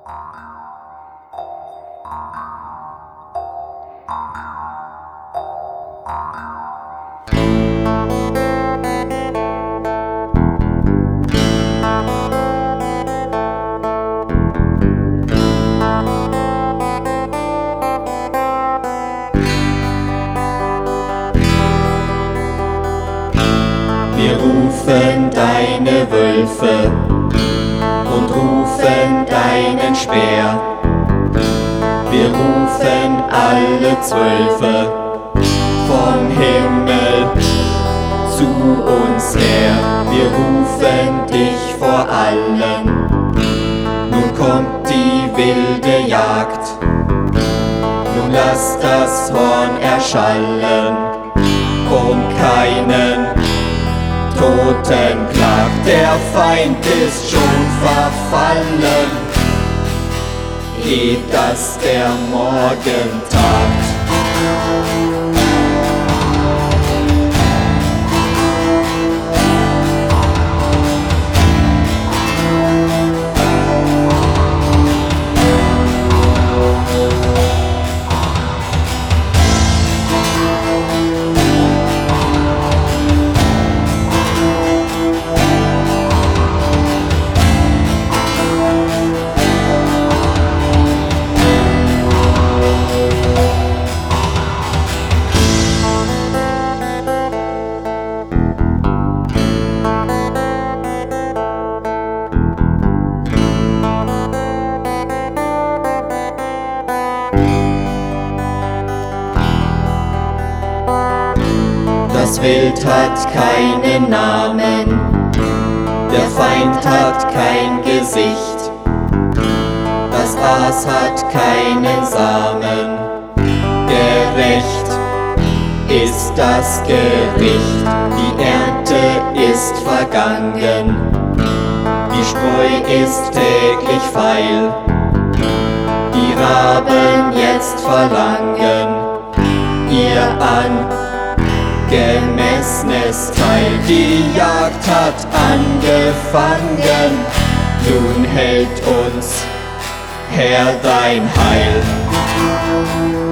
Wir rufen deine Wölfe und rufen deinen Speer. Wir rufen alle 12 vom Himmel zu uns her. Wir rufen dich vor allen. Nun kommt die wilde Jagd. Nun lass das Horn erschallen, um keinen Toten klagt. Der Feind ist schon verfallen, ehe dass der Morgen tagt. Das Wild hat keinen Namen, der Feind hat kein Gesicht, das Aas hat keinen Samen, gerecht ist das Gericht, die Ernte ist vergangen, die Spreu ist täglich feil, die Raben jetzt verlangen ihr angemessenes Teil. Die Jagd hat angefangen, nun hält uns Herr dein Heil.